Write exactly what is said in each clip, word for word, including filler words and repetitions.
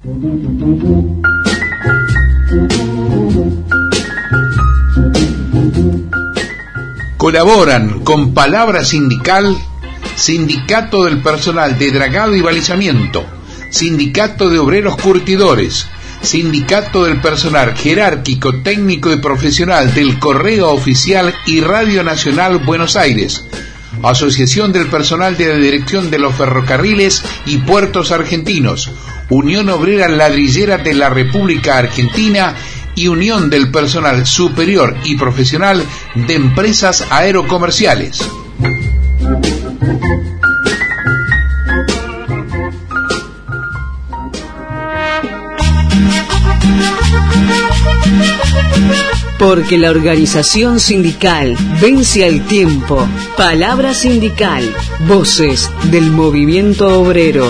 Colaboran con Palabra Sindical, Sindicato del Personal de Dragado y Balizamiento, Sindicato de Obreros Curtidores, Sindicato del Personal Jerárquico, Técnico y Profesional del Correo Oficial y Radio Nacional Buenos Aires, Asociación del Personal de la Dirección de los Ferrocarriles y Puertos Argentinos, Unión Obrera Ladrillera de la República Argentina y Unión del Personal Superior y Profesional de Empresas Aerocomerciales. Porque la organización sindical vence al tiempo. Palabra Sindical. Voces del movimiento obrero.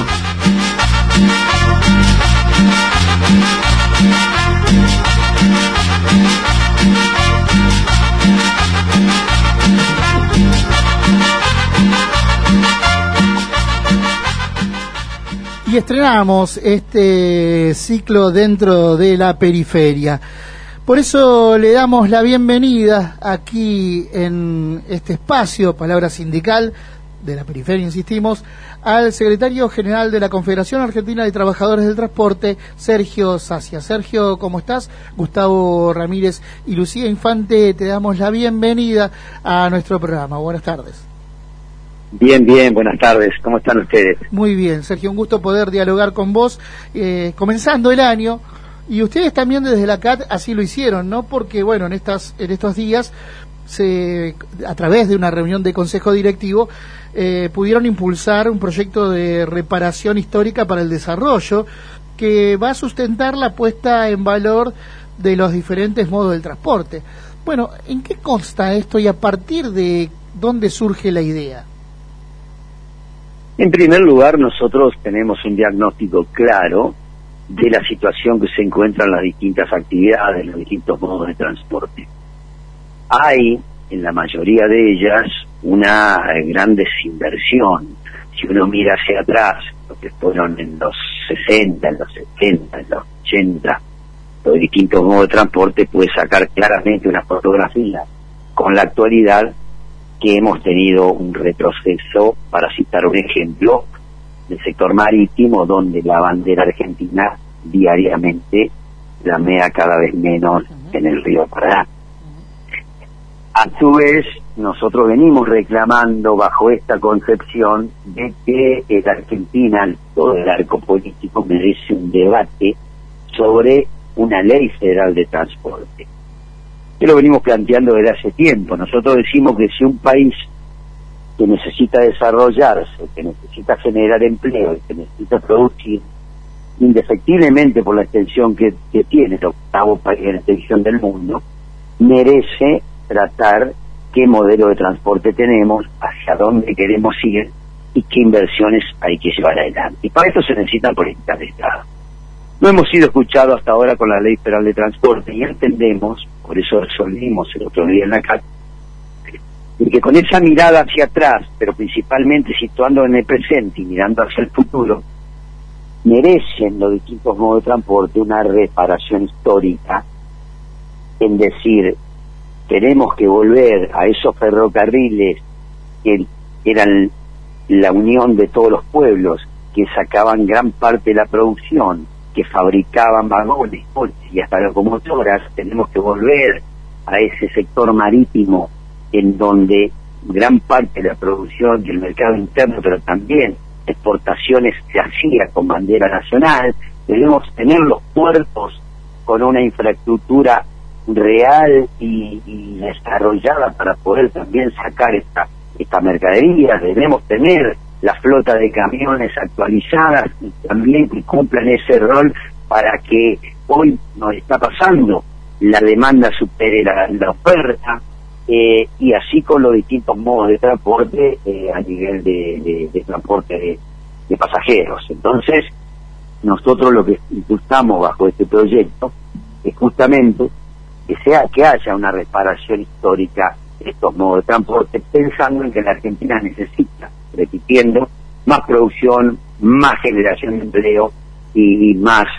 Y estrenamos este ciclo dentro de la periferia. Por eso le damos la bienvenida aquí en este espacio, Palabra Sindical, de la periferia, insistimos, al secretario general de la Confederación Argentina de Trabajadores del Transporte, Sergio Sacia. Sergio, ¿cómo estás? Gustavo Ramírez y Lucía Infante, te damos la bienvenida a nuestro programa. Buenas tardes. Bien, bien, buenas tardes. ¿Cómo están ustedes? Muy bien, Sergio, un gusto poder dialogar con vos, eh, comenzando el año. Y ustedes también desde la C A T así lo hicieron, ¿no? Porque, bueno, en estas en estos días, se a través de una reunión de consejo directivo, eh, pudieron impulsar un proyecto de reparación histórica para el desarrollo que va a sustentar la puesta en valor de los diferentes modos del transporte. Bueno, ¿en qué consta esto y a partir de dónde surge la idea? En primer lugar, nosotros tenemos un diagnóstico claro de la situación que se encuentran las distintas actividades, los distintos modos de transporte. Hay, en la mayoría de ellas, una gran desinversión. Si uno mira hacia atrás, lo que fueron en los sesenta, en los setenta, en los ochenta, los distintos modos de transporte, puede sacar claramente una fotografía con la actualidad, que hemos tenido un retroceso, para citar un ejemplo, del sector marítimo, donde la bandera argentina diariamente flamea cada vez menos en el río Paraná. A su vez, nosotros venimos reclamando bajo esta concepción de que la Argentina, todo el arco político, merece un debate sobre una ley federal de transporte. Que lo venimos planteando desde hace tiempo. Nosotros decimos que si un país que necesita desarrollarse, que necesita generar empleo y que necesita producir, indefectiblemente por la extensión que, que tiene, el octavo país en extensión del mundo, merece tratar qué modelo de transporte tenemos, hacia dónde queremos ir y qué inversiones hay que llevar adelante. Y para esto se necesitan políticas de Estado. No hemos sido escuchados hasta ahora con la Ley Federal de Transporte y entendemos, por eso resolvimos el otro día en la C A T, y que con esa mirada hacia atrás, pero principalmente situando en el presente y mirando hacia el futuro, merecen los distintos modos de transporte una reparación histórica, en decir, tenemos que volver a esos ferrocarriles que eran la unión de todos los pueblos, que sacaban gran parte de la producción, que fabricaban vagones, coches y hasta locomotoras. Tenemos que volver a ese sector marítimo en donde gran parte de la producción y el mercado interno, pero también exportaciones, se hacía con bandera nacional. Debemos tener los puertos con una infraestructura real y, y desarrollada para poder también sacar esta, esta mercadería. Debemos tener la flota de camiones actualizadas y también que cumplan ese rol para que hoy nos está pasando, la demanda supere la, la oferta, eh, y así con los distintos modos de transporte eh, a nivel de, de, de transporte de, de pasajeros. Entonces, nosotros lo que impulsamos bajo este proyecto es justamente que sea que haya una reparación histórica de estos modos de transporte, pensando en que la Argentina necesita, repitiendo, más producción, más generación de empleo y, y más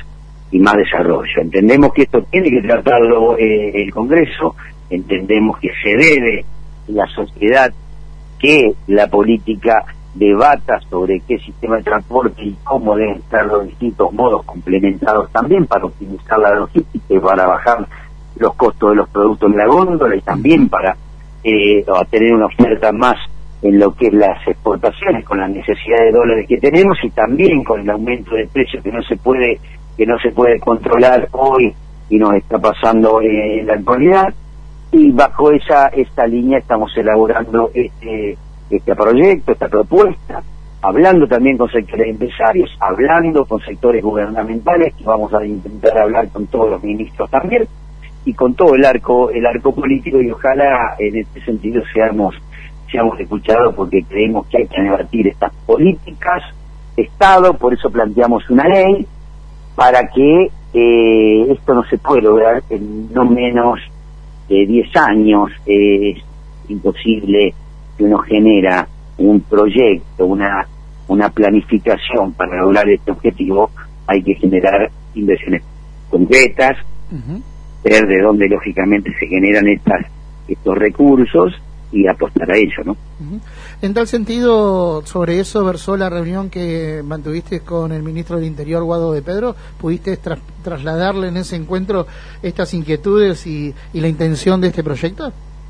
y más desarrollo. Entendemos que esto tiene que tratarlo eh, el Congreso, entendemos que se debe la sociedad que la política debata sobre qué sistema de transporte y cómo deben estar los distintos modos complementados también para optimizar la logística y para bajar los costos de los productos en la góndola y también para eh, tener una oferta más en lo que es las exportaciones con la necesidad de dólares que tenemos y también con el aumento de precios que no se puede que no se puede controlar hoy y nos está pasando eh, en la actualidad. Y bajo esa esta línea estamos elaborando este este proyecto, esta propuesta, hablando también con sectores empresarios, hablando con sectores gubernamentales, que vamos a intentar hablar con todos los ministros también, y con todo el arco el arco político, y ojalá en este sentido seamos seamos escuchados, porque creemos que hay que debatir estas políticas de Estado. Por eso planteamos una ley para que eh, esto no se puede lograr en no menos de diez años. Eh, es imposible que uno genera un proyecto, una una planificación para lograr este objetivo. Hay que generar inversiones concretas, uh-huh. ver de dónde lógicamente se generan estas estos recursos y apostar a ello, ¿no? Uh-huh. En tal sentido, sobre eso versó la reunión que mantuviste con el ministro del Interior, Guado de Pedro. ¿Pudiste tra- trasladarle en ese encuentro estas inquietudes y, y la intención de este proyecto?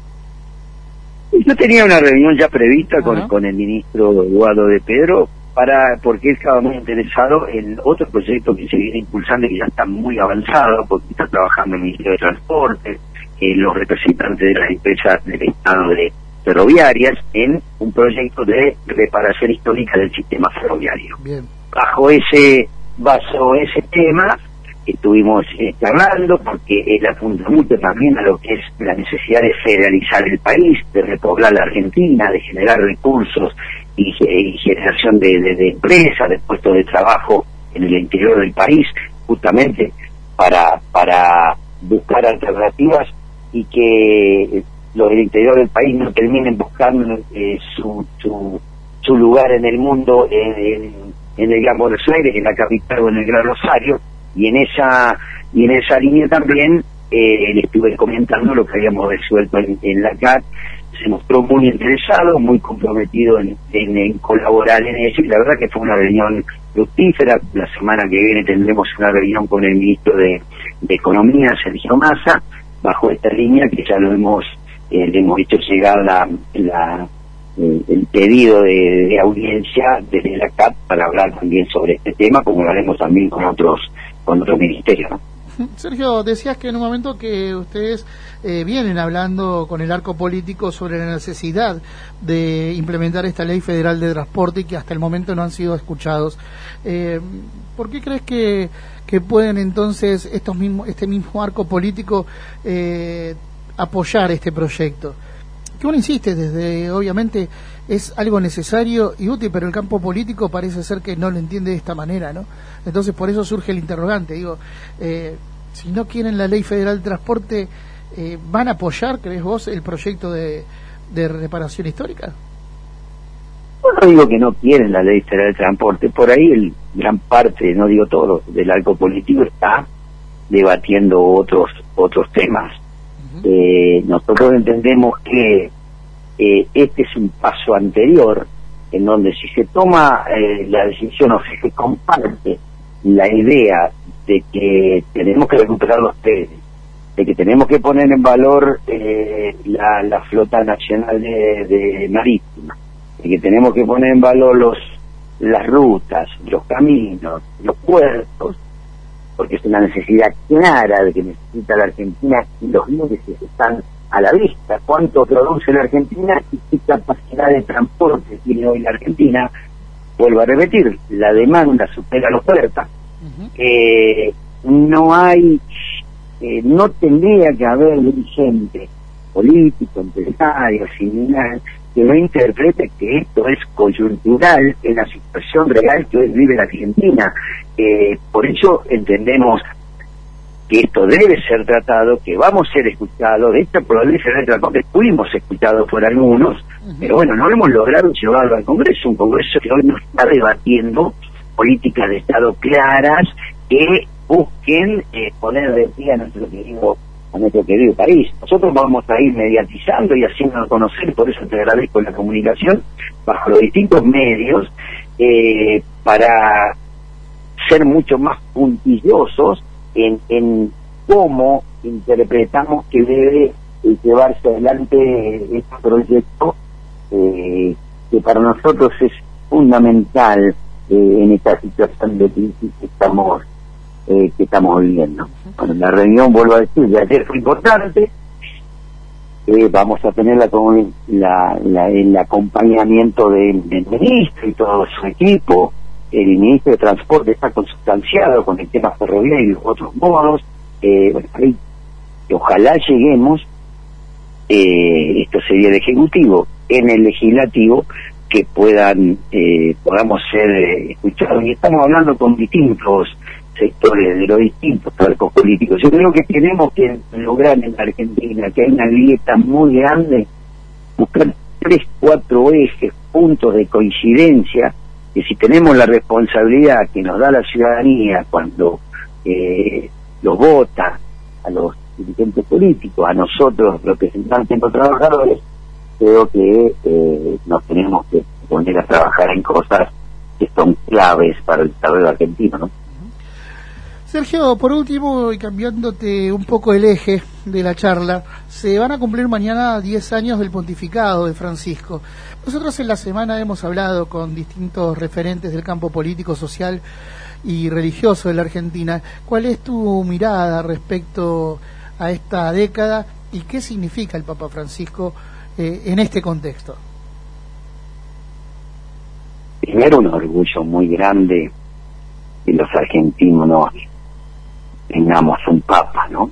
Yo tenía una reunión ya prevista con, uh-huh. con el ministro Guado de Pedro, para porque él estaba muy interesado en otro proyecto que se viene impulsando y que ya está muy avanzado, porque está trabajando el Ministerio de Transporte, eh, los representantes de las empresas del Estado de ferroviarias, en un proyecto de reparación histórica del sistema ferroviario. Bien. Bajo ese, bajo ese tema estuvimos eh, charlando, porque él apunta mucho también a lo que es la necesidad de federalizar el país, de repoblar la Argentina, de generar recursos y, y generación de, de, de empresas, de puestos de trabajo en el interior del país, justamente para para buscar alternativas y que los del interior del país no terminen buscando eh, su, su su lugar en el mundo, en, en, en el Gran Buenos Aires, en la capital o en el Gran Rosario. Y en esa y en esa línea también eh, le estuve comentando lo que habíamos resuelto en, en la C A T. Se mostró muy interesado, muy comprometido en, en, en colaborar en ello, y la verdad que fue una reunión fructífera. La semana que viene tendremos una reunión con el ministro de, de Economía, Sergio Massa, bajo esta línea que ya lo hemos eh, le hemos hecho llegar la, la eh, el pedido de, de audiencia desde la C A T para hablar también sobre este tema, como lo haremos también con otros con otro ministerio, ¿no? Sergio, decías que en un momento que ustedes eh, vienen hablando con el arco político sobre la necesidad de implementar esta ley federal de transporte y que hasta el momento no han sido escuchados. Eh, ¿Por qué crees que, que pueden entonces estos mismos, este mismo arco político eh, apoyar este proyecto? Que uno insiste desde, obviamente, es algo necesario y útil, pero el campo político parece ser que no lo entiende de esta manera, ¿no? Entonces, por eso surge el interrogante. Digo, eh, si no quieren la Ley Federal de Transporte, eh, ¿van a apoyar, crees vos, el proyecto de, de reparación histórica? Bueno, no digo que no quieren la Ley Federal de Transporte. Por ahí el gran parte, no digo todo, del arco político está debatiendo otros otros temas. Uh-huh. Eh, nosotros entendemos que eh, este es un paso anterior, en donde si se toma eh, la decisión o si se comparte la idea de que tenemos que recuperar los trenes, de que tenemos que poner en valor eh, la, la flota nacional de, de marítima, de que tenemos que poner en valor los las rutas, los caminos, los puertos, porque es una necesidad clara de que necesita la Argentina y los índices están a la vista. ¿Cuánto produce la Argentina y qué capacidad de transporte tiene hoy la Argentina? Vuelvo a repetir, la demanda supera la oferta. Uh-huh. Eh, no hay, eh, no tendría que haber dirigente político, empresario, similar, que no interprete que esto es coyuntural en la situación real que hoy vive la Argentina. Eh, por eso entendemos que esto debe ser tratado, que vamos a ser escuchados. De esta probabilidad de transporte fuimos escuchados por algunos, uh-huh. pero bueno, no hemos logrado llevarlo al Congreso, un Congreso que hoy no está debatiendo políticas de Estado claras que busquen eh, poner de pie a nuestro querido a nuestro querido país. Nosotros vamos a ir mediatizando y haciéndonos conocer, por eso te agradezco la comunicación, bajo los distintos medios, eh, para ser mucho más puntillosos en, en cómo interpretamos que debe llevarse adelante este proyecto, eh, que para nosotros es fundamental eh, en esta situación de crisis que estamos eh, que estamos viviendo. Bueno, la reunión, vuelvo a decir, de ayer fue importante. Eh, vamos a tener la, la, la, el acompañamiento del, del ministro y todo su equipo. El ministro de Transporte está consustanciado con el tema ferroviario y los otros modos. Eh, bueno, ahí, ojalá lleguemos, eh, esto sería el Ejecutivo, en el Legislativo, que puedan eh, podamos ser eh, escuchados. Y estamos hablando con distintos sectores de los distintos arcos políticos. Yo creo que tenemos que lograr en la Argentina, que hay una grieta muy grande, buscar tres, cuatro ejes, puntos de coincidencia, que si tenemos la responsabilidad que nos da la ciudadanía cuando eh, los vota a los dirigentes políticos, a nosotros representantes de los trabajadores, creo que eh, nos tenemos que poner a trabajar en cosas que son claves para el desarrollo argentino, ¿no? Sergio, por último, y cambiándote un poco el eje de la charla, se van a cumplir mañana diez años del pontificado de Francisco. Nosotros en la semana hemos hablado con distintos referentes del campo político, social y religioso de la Argentina. ¿Cuál es tu mirada respecto a esta década y qué significa el Papa Francisco eh, en este contexto? Primero, un orgullo muy grande que los argentinos nos tengamos un Papa, ¿no?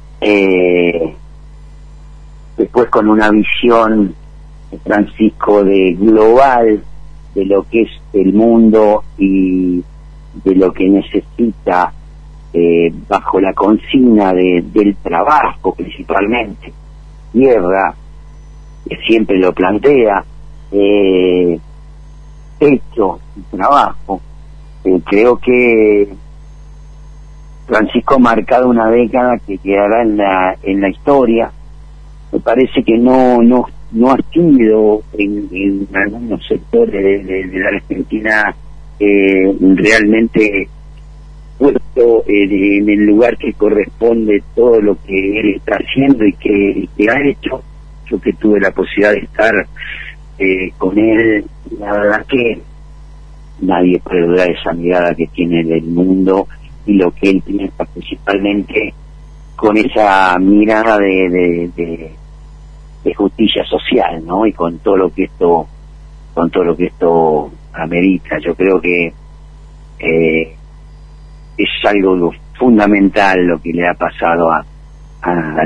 Eh, después, con una visión de Francisco de global de lo que es el mundo y de lo que necesita eh, bajo la consigna de, del trabajo, principalmente tierra, que siempre lo plantea, eh, hecho y trabajo. Eh, creo que Francisco ha marcado una década que quedará en la en la historia. Me parece que no no no ha sido en, en algunos sectores de, de, de la Argentina eh, realmente puesto eh, en el lugar que corresponde todo lo que él está haciendo y que, y que ha hecho. Yo que tuve la posibilidad de estar eh, con él, la verdad que nadie puede dudar esa mirada que tiene del mundo y lo que él piensa, principalmente con esa mirada de, de, de, de justicia social, ¿no? Y con todo lo que esto, con todo lo que esto amerita. Yo creo que eh, es algo fundamental lo que le ha pasado a, a,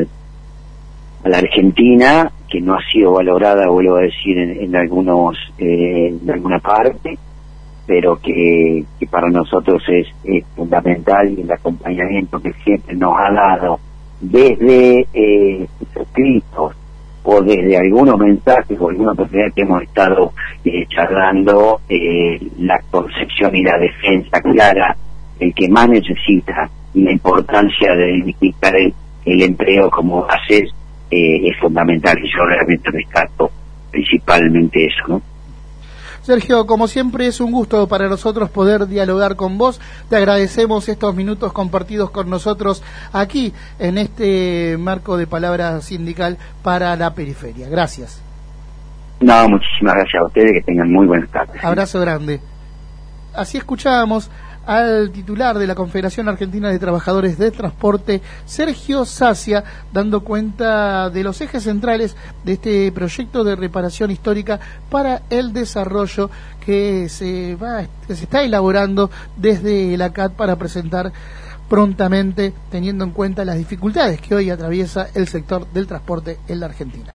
a la Argentina, que no ha sido valorada, vuelvo a decir, en, en algunos, eh, en alguna parte, pero que, que para nosotros es, es fundamental, y el acompañamiento que siempre nos ha dado desde eh, sus escritos o desde algunos mensajes o alguna oportunidad que hemos estado eh, charlando, eh, la concepción y la defensa clara, el que más necesita, y la importancia de dignificar el, el empleo como haces, eh, es fundamental, y yo realmente rescato principalmente eso, ¿no? Sergio, como siempre es un gusto para nosotros poder dialogar con vos. Te agradecemos estos minutos compartidos con nosotros aquí en este marco de Palabra Sindical para la Periferia. Gracias. No, muchísimas gracias a ustedes, que tengan muy buenas tardes. Abrazo grande. Así escuchábamos al titular de la Confederación Argentina de Trabajadores de Transporte, Sergio Sacia, dando cuenta de los ejes centrales de este proyecto de reparación histórica para el desarrollo que se va, que se está elaborando desde la C A T para presentar prontamente, teniendo en cuenta las dificultades que hoy atraviesa el sector del transporte en la Argentina.